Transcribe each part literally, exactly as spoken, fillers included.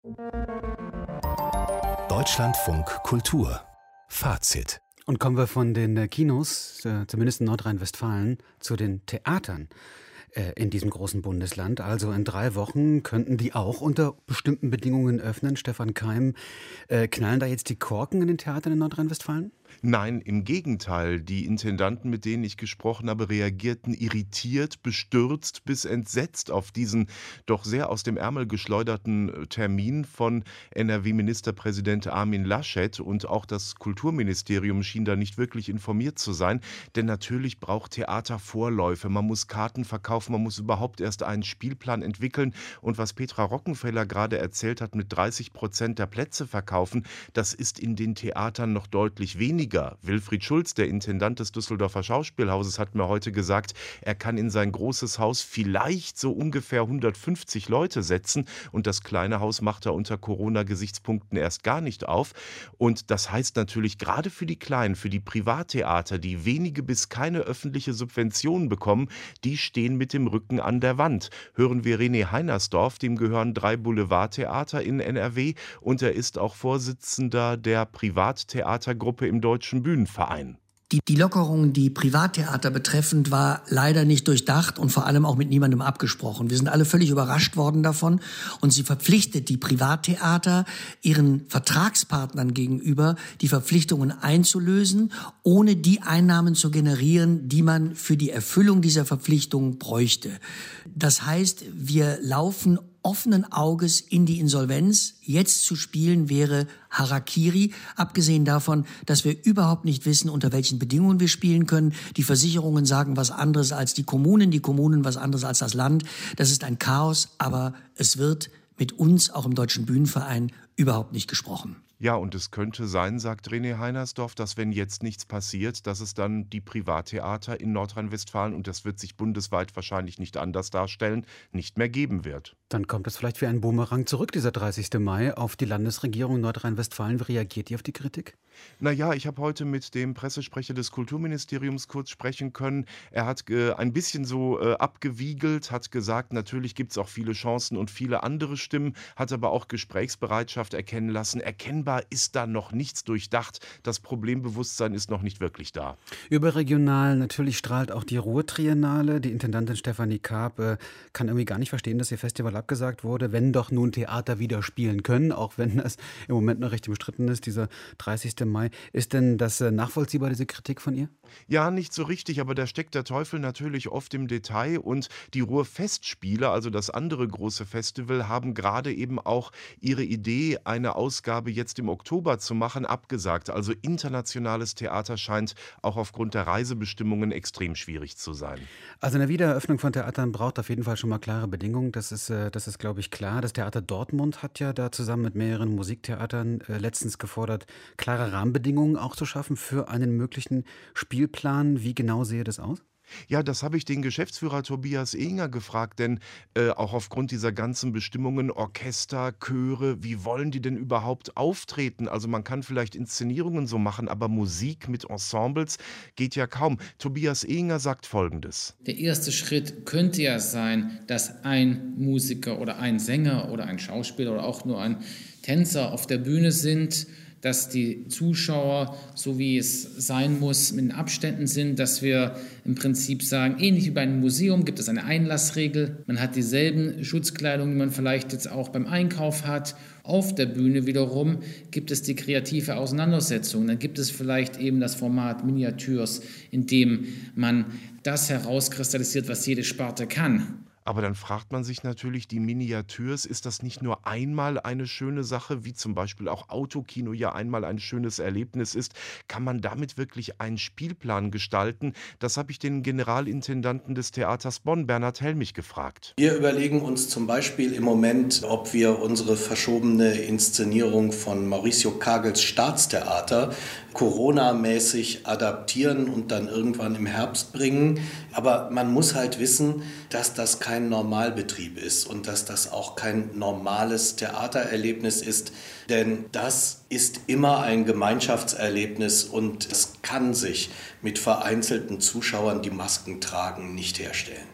Deutschlandfunk Kultur Fazit. Und kommen wir von den Kinos, äh, zumindest in Nordrhein-Westfalen, zu den Theatern äh, in diesem großen Bundesland. Also in drei Wochen könnten die auch unter bestimmten Bedingungen öffnen. Stefan Keim, äh, knallen da jetzt die Korken in den Theatern in Nordrhein-Westfalen? Nein, im Gegenteil. Die Intendanten, mit denen ich gesprochen habe, reagierten irritiert, bestürzt bis entsetzt auf diesen doch sehr aus dem Ärmel geschleuderten Termin von N R W-Ministerpräsident Armin Laschet. Und auch das Kulturministerium schien da nicht wirklich informiert zu sein. Denn natürlich braucht Theater Vorläufe. Man muss Karten verkaufen, man muss überhaupt erst einen Spielplan entwickeln. Und was Petra Rockenfeller gerade erzählt hat, mit dreißig Prozent der Plätze verkaufen, das ist in den Theatern noch deutlich weniger. Wilfried Schulz, der Intendant des Düsseldorfer Schauspielhauses, hat mir heute gesagt, er kann in sein großes Haus vielleicht so ungefähr hundertfünfzig Leute setzen und das kleine Haus macht er unter Corona-Gesichtspunkten erst gar nicht auf. Und das heißt natürlich gerade für die Kleinen, für die Privattheater, die wenige bis keine öffentliche Subventionen bekommen, die stehen mit dem Rücken an der Wand. Hören wir René Heinersdorf, dem gehören drei Boulevardtheater in N R W und er ist auch Vorsitzender der Privattheatergruppe im Deutschen Bühnenverein. Die, die Lockerung, die Privattheater betreffend, war leider nicht durchdacht und vor allem auch mit niemandem abgesprochen. Wir sind alle völlig überrascht worden davon und sie verpflichtet die Privattheater, ihren Vertragspartnern gegenüber die Verpflichtungen einzulösen, ohne die Einnahmen zu generieren, die man für die Erfüllung dieser Verpflichtungen bräuchte. Das heißt, wir laufen offenen Auges in die Insolvenz. Jetzt zu spielen wäre Harakiri, abgesehen davon, dass wir überhaupt nicht wissen, unter welchen Bedingungen wir spielen können. Die Versicherungen sagen was anderes als die Kommunen, die Kommunen was anderes als das Land. Das ist ein Chaos, aber es wird mit uns, auch im Deutschen Bühnenverein, überhaupt nicht gesprochen. Ja, und es könnte sein, sagt René Heinersdorf, dass wenn jetzt nichts passiert, dass es dann die Privattheater in Nordrhein-Westfalen, und das wird sich bundesweit wahrscheinlich nicht anders darstellen, nicht mehr geben wird. Dann kommt es vielleicht wie ein Boomerang zurück, dieser dreißigste Mai, auf die Landesregierung Nordrhein-Westfalen. Wie reagiert die auf die Kritik? Naja, ich habe heute mit dem Pressesprecher des Kulturministeriums kurz sprechen können. Er hat äh, ein bisschen so äh, abgewiegelt, hat gesagt, natürlich gibt es auch viele Chancen und viele andere Stimmen, hat aber auch Gesprächsbereitschaft erkennen lassen. Erkennbar ist da noch nichts durchdacht. Das Problembewusstsein ist noch nicht wirklich da. Überregional natürlich strahlt auch die Ruhr-Triennale. Die Intendantin Stefanie Karp äh, kann irgendwie gar nicht verstehen, dass ihr Festival abgesagt wurde, wenn doch nun Theater wieder spielen können, auch wenn das im Moment noch recht umstritten ist, dieser dreißigste Mai. Ist denn das äh, nachvollziehbar, diese Kritik von ihr? Ja, nicht so richtig, aber da steckt der Teufel natürlich oft im Detail und die Ruhr-Festspiele, also das andere große Festival, haben gerade eben auch ihre Idee, eine Ausgabe jetzt im Oktober zu machen, abgesagt. Also internationales Theater scheint auch aufgrund der Reisebestimmungen extrem schwierig zu sein. Also eine Wiedereröffnung von Theatern braucht auf jeden Fall schon mal klare Bedingungen. Das ist, äh, das ist, glaube ich, klar. Das Theater Dortmund hat ja da zusammen mit mehreren Musiktheatern äh, letztens gefordert, klare Rahmenbedingungen auch zu schaffen für einen möglichen Spielplan. Wie genau sehe das aus? Ja, das habe ich den Geschäftsführer Tobias Ehinger gefragt, denn äh, auch aufgrund dieser ganzen Bestimmungen, Orchester, Chöre, wie wollen die denn überhaupt auftreten? Also man kann vielleicht Inszenierungen so machen, aber Musik mit Ensembles geht ja kaum. Tobias Ehinger sagt Folgendes. Der erste Schritt könnte ja sein, dass ein Musiker oder ein Sänger oder ein Schauspieler oder auch nur ein Tänzer auf der Bühne sind, dass die Zuschauer, so wie es sein muss, mit den Abständen sind, dass wir im Prinzip sagen, ähnlich wie bei einem Museum gibt es eine Einlassregel. Man hat dieselben Schutzkleidung, die man vielleicht jetzt auch beim Einkauf hat. Auf der Bühne wiederum gibt es die kreative Auseinandersetzung. Dann gibt es vielleicht eben das Format Miniatures, in dem man das herauskristallisiert, was jede Sparte kann. Aber dann fragt man sich natürlich, die Miniatures, ist das nicht nur einmal eine schöne Sache, wie zum Beispiel auch Autokino ja einmal ein schönes Erlebnis ist? Kann man damit wirklich einen Spielplan gestalten? Das habe ich den Generalintendanten des Theaters Bonn, Bernhard Helmich, gefragt. Wir überlegen uns zum Beispiel im Moment, ob wir unsere verschobene Inszenierung von Mauricio Kagels Staatstheater Corona-mäßig adaptieren und dann irgendwann im Herbst bringen. Aber man muss halt wissen, dass das kein Normalbetrieb ist und dass das auch kein normales Theatererlebnis ist. Denn das ist immer ein Gemeinschaftserlebnis und es kann sich mit vereinzelten Zuschauern, die Masken tragen, nicht herstellen.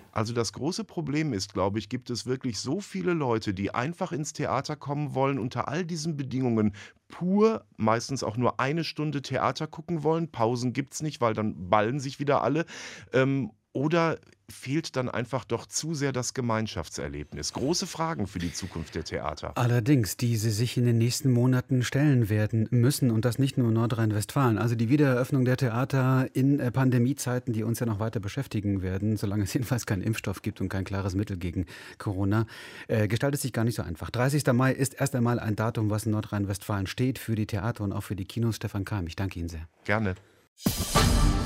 Also das große Problem ist, glaube ich, gibt es wirklich so viele Leute, die einfach ins Theater kommen wollen, unter all diesen Bedingungen pur, meistens auch nur eine Stunde Theater gucken wollen. Pausen gibt's nicht, weil dann ballen sich wieder alle. Ähm, oder fehlt dann einfach doch zu sehr das Gemeinschaftserlebnis? Große Fragen für die Zukunft der Theater. Allerdings, die sie sich in den nächsten Monaten stellen werden müssen und das nicht nur in Nordrhein-Westfalen. Also die Wiedereröffnung der Theater in äh, Pandemiezeiten, die uns ja noch weiter beschäftigen werden, solange es jedenfalls keinen Impfstoff gibt und kein klares Mittel gegen Corona, äh, gestaltet sich gar nicht so einfach. dreißigster Mai ist erst einmal ein Datum, was in Nordrhein-Westfalen steht für die Theater und auch für die Kinos. Stefan Keim, ich danke Ihnen sehr. Gerne.